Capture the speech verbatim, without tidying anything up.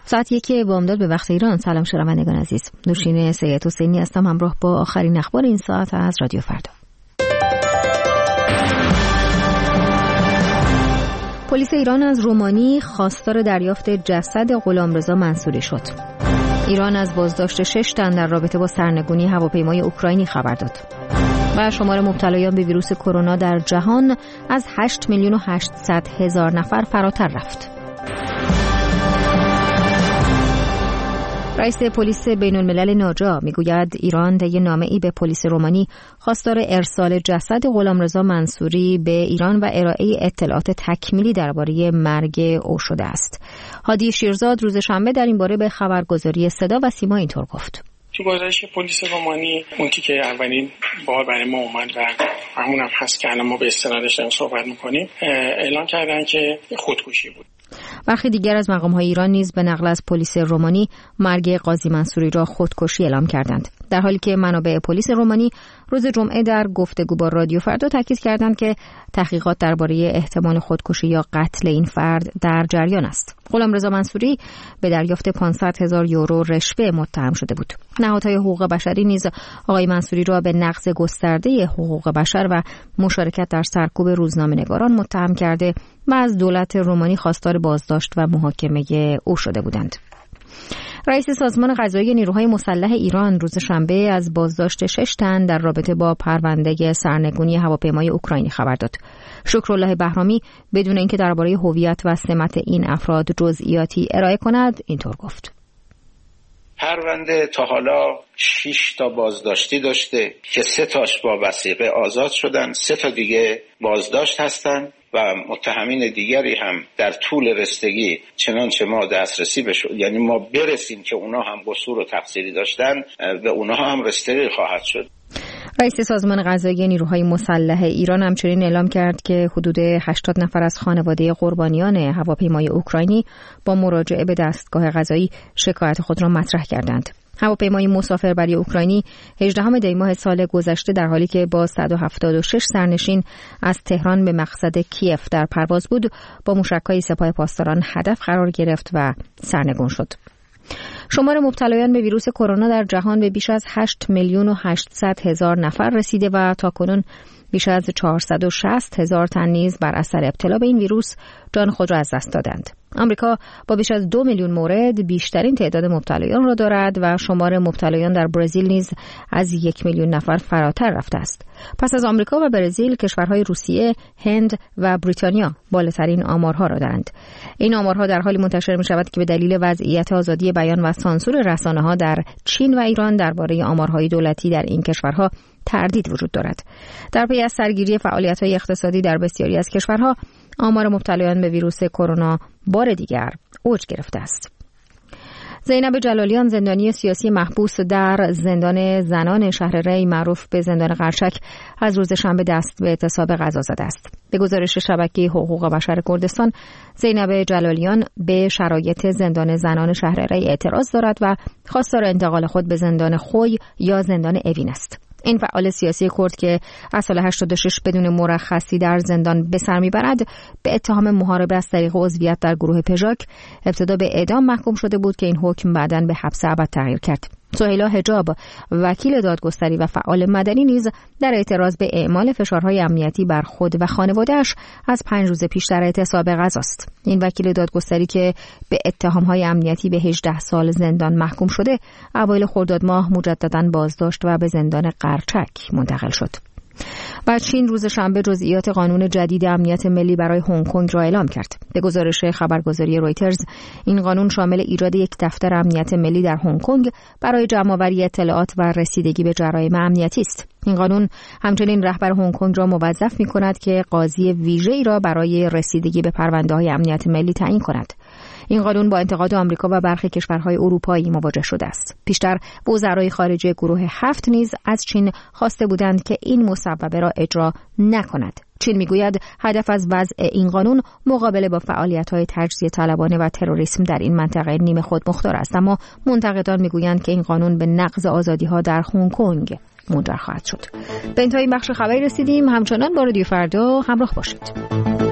ساعت یکی بامداد به وقت ایران. سلام شنوندگان عزیز، نوشین سید حسینی هستم همراه با آخرین اخبار این ساعت از رادیو فردا. پلیس ایران از رومانی خواستار دریافت جسد غلامرضا منصوری شد. ایران از بازداشت شش تن در رابطه با سرنگونی هواپیمای اوکراینی خبر داد. و شمار مبتلایان به ویروس کرونا در جهان از هشت میلیون و هشتصد هزار نفر فراتر رفت. رئیس پلیس بین الملل ناجا میگوید ایران طی نامه‌ای به پلیس رومانی خواستار ارسال جسد غلامرضا منصوری به ایران و ارائه اطلاعات تکمیلی درباره مرگ او شده است. هادی شیرزاد روز شنبه در این باره به خبرگزاری صدا و سیما اینطور گفت: تو گزارش پلیس رومانی اون که اولین بار برای ما اومد و همون هم هست که الان ما به استنادش داریم صحبت میکنیم، اعلام کردن که خودکشی بود. برخی دیگر از مقام‌های ایران نیز به نقل از پلیس رومانی مرگ قاضی منصوری را خودکشی اعلام کردند، در حالی که منابع پلیس رومانی روز جمعه در گفتگو با رادیو فردا تاکید کردند که تحقیقات درباره احتمال خودکشی یا قتل این فرد در جریان است. غلامرضا منصوری به دریافت پانصد هزار یورو رشوه متهم شده بود. نهادهای حقوق بشری نیز آقای منصوری را به نقض گسترده حقوق بشر و مشارکت در سرکوب روزنامه‌نگاران متهم کرده و از دولت رومانی خواستار بازداشت و محاکمه او شده بودند. رئیس سازمان قضایی نیروهای مسلح ایران روز شنبه از بازداشت شش تن در رابطه با پرونده سرنگونی هواپیمای اوکراینی خبر داد. شکرالله بهرامی بدون اینکه درباره هویت و سمت این افراد جزئیاتی ارائه کند اینطور گفت: پرونده تا حالا شش تا بازداشتی داشته که سه تاش با وثیقه آزاد شدن، سه تا دیگه بازداشت هستن و متهمین دیگری هم در طول رستگی چنانچه ما دسترسی بشود، یعنی ما برسیم که اونا هم قصور و تقصیری داشتن، به اونا هم رستگی خواهد شد. رئیس سازمان قضایی نیروهای مسلح ایران همچنین اعلام کرد که حدود هشتاد نفر از خانواده قربانیان هواپیمای اوکراینی با مراجعه به دستگاه قضایی شکایت خود را مطرح کردند. هواپیمای مسافربری اوکراینی هجدهم دی ماه سال گذشته در حالی که با صد و هفتاد و شش سرنشین از تهران به مقصد کیف در پرواز بود، با موشک‌های سپاه پاسداران هدف قرار گرفت و سرنگون شد. شمار مبتلایان به ویروس کرونا در جهان به بیش از هشت میلیون و هشتصد هزار نفر رسیده و تاکنون بیش از چهارصد و شصت هزار تن نیز بر اثر ابتلا به این ویروس جان خود را از دست دادند. آمریکا با بیش از دو میلیون مورد بیشترین تعداد مبتلایان را دارد و شمار مبتلایان در برزیل نیز از یک میلیون نفر فراتر رفته است. پس از آمریکا و برزیل، کشورهای روسیه، هند و بریتانیا بالاترین آمارها را دارند. این آمارها در حالی منتشر می شود که به دلیل وضعیت آزادی بیان و سانسور رسانه‌ها در چین و ایران درباره آمارهای دولتی در این کشورها تردید وجود دارد. در پی از سرگیری فعالیت‌های اقتصادی در بسیاری از کشورها، آمار مبتلایان به ویروس کرونا بار دیگر اوج گرفته است. زینب جلالیان، زندانی سیاسی محبوس در زندان زنان شهر ری معروف به زندان قرچک، از روز شنبه دست به اعتصاب غذا زده است. به گزارش شبکه حقوق بشر کردستان، زینب جلالیان به شرایط زندان زنان شهر ری اعتراض دارد و خواستار انتقال خود به زندان خوی یا زندان اوین است. این فعال سیاسی کرد که از سال هشتاد و شش بدون مرخصی در زندان به سر میبرد، به اتهام محاربه از طریق عضویت در گروه پژاک ابتدا به اعدام محکوم شده بود که این حکم بعداً به حبس ابد تغییر کرد. سهیلا حجاب، وکیل دادگستری و فعال مدنی نیز در اعتراض به اعمال فشارهای امنیتی بر خود و خانواده‌اش از پنج روز پیش در اعتصاب غذاست. این وکیل دادگستری که به اتهامهای امنیتی به هجده سال زندان محکوم شده، اوایل خرداد ماه مجدداً بازداشت و به زندان قرچک منتقل شد. و چین روز شنبه جزئیات قانون جدید امنیت ملی برای هنگ کنگ را اعلام کرد. به گزارش خبرگزاری رویترز، این قانون شامل ایجاد یک دفتر امنیت ملی در هنگ کنگ برای جمع‌آوری اطلاعات و رسیدگی به جرایم امنیتی است. این قانون همچنین رهبر هنگ کنگ را موظف می‌کند که قاضی ویژه‌ای را برای رسیدگی به پرونده‌های امنیت ملی تعیین کند. این قانون با انتقاد آمریکا و برخی کشورهای اروپایی مواجه شده است. پیشتر وزرای خارجه گروه هفت نیز از چین خواسته بودند که این مصوبه را اجرا نکند. چین میگوید هدف از وضع این قانون مقابله با فعالیت‌های تجزیه طلبانه و تروریسم در این منطقه نیمه خودمختار است، اما منتقدان میگویند که این قانون به نقض آزادی‌ها در هنگ کنگ منجر خواهد شد. به انتهای بخش خبری رسیدیم. همچنان با رادیو فردا همراه باشید.